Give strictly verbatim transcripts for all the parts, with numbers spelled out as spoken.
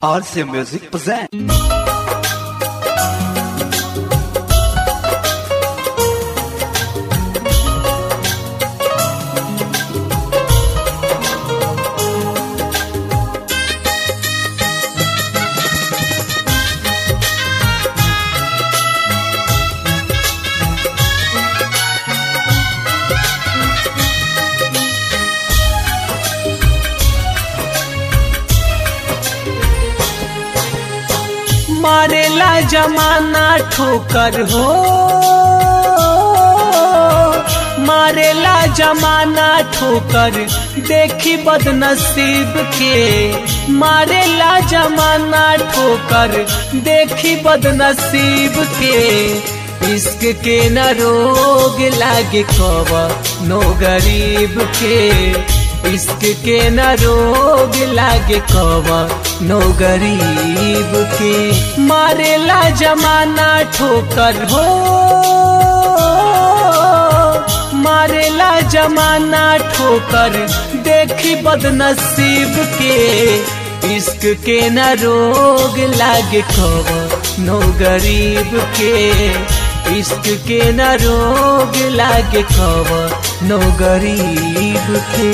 R C Music present. मारेला जमाना ठोकर हो, मारेला जमाना ठोकर देखी बदनसीब के, मारेला जमाना ठोकर देखी बदनसीब के। इश्क के न रोग लागे कवनो गरीब के, इश्क के न रोग लागे कवनो गरीब के। मारेला जमाना ठोकर हो, मारेला जमाना ठोकर देखी बदनसीब के। इश्क के न रोग लागे कवनो गरीब के, इश्क के न रोग लागे कवनो गरीब के।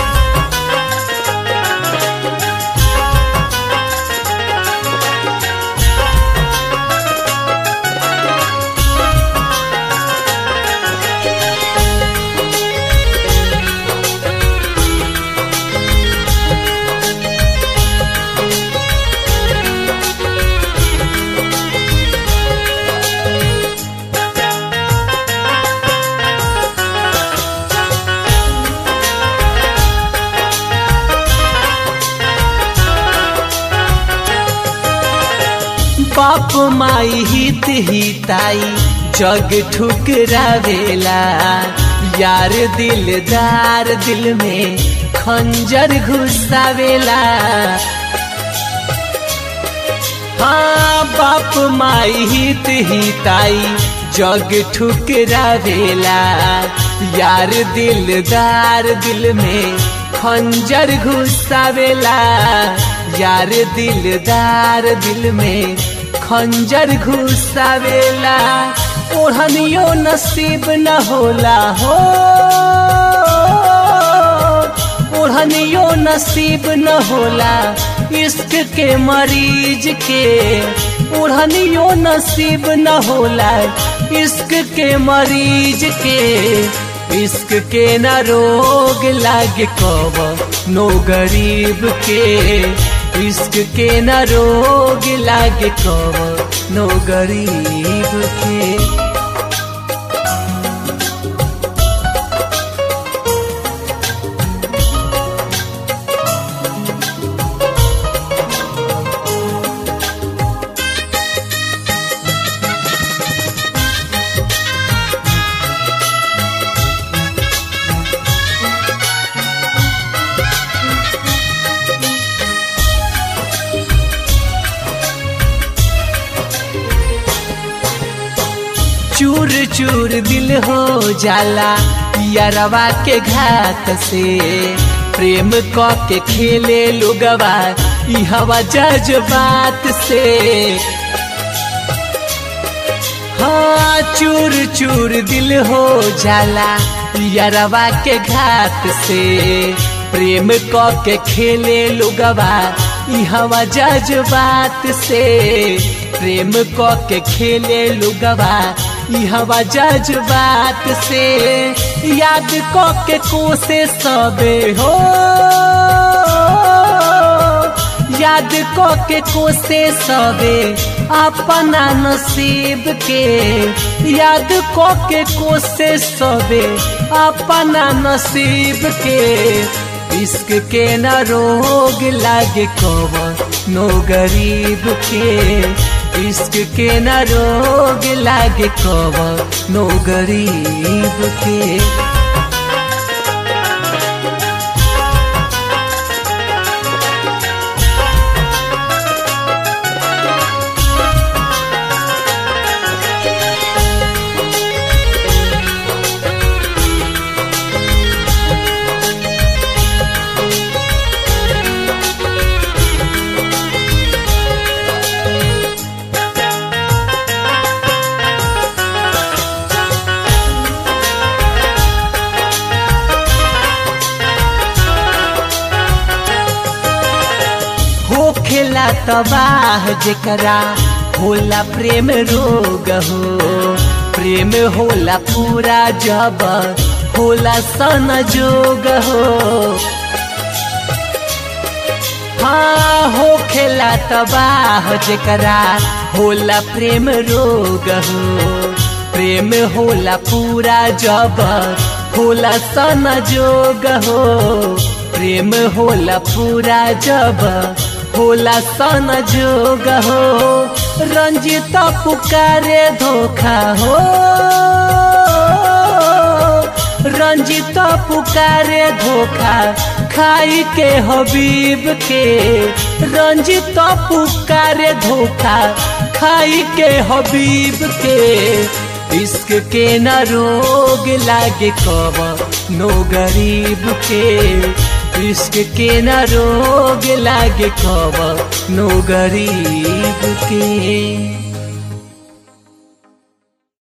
बाप माई हित हिताई जग ठुकरावेला, यार दिलदार दिल में खंजर घुसावेला। हाँ बाप माई हित हिताई जग ठुकरावेला, यार दिलदार दिल में खंजर घुसावेला, यार दिलदार दिल में खंजर घुसावेला। ओढ़नियो नसीब न होला हो, ओढ़नियो नसीब न होला इश्क के मरीज के, ओढ़नियो नसीब न होला इश्क के मरीज के। इश्क के न रोग लागे कवनो गरीब के, इश्क के न रोग लागे कवनो गरीब के। चूर चूर दिल हो जाला यारवा के घात से, प्रेम क के खेले लोगवा ई हवा जज्बात से। हाँ चूर चूर दिल हो जाला यारवा के घात से, प्रेम क के खेले लोगवा ई हवा जज्बात से, प्रेम क के खेले लोगवा ई हवा जज्बात से। याद क के कोसे सबे हो, याद क के कोसे सबे अपना नसीब के, याद क के कोसे सबे अपना नसीब के। इश्क के न रोग लागे कवनो गरीब के, इश्क के न रोग लागे कवनो गरीब के। खेला तबाह जेकरा होला प्रेम रोग हो। प्रेम होला पूरा जब होला संजोग हो। हाँ हो खेला तबाह जेकरा होला प्रेम रोग हो। प्रेम होला पूरा जब होला संजोग हो। प्रेम होला पूरा जब होला संजोग हो। रंजित पुकारे धोखा हो। रंजित पुकारे धोखा खाई के हबीब के। रंजित पुकारे धोखा खाई के हबीब के। इश्क के न रोग लागे कब नो गरीब के। इश्क के न रोग लागे कब नो गरीब के।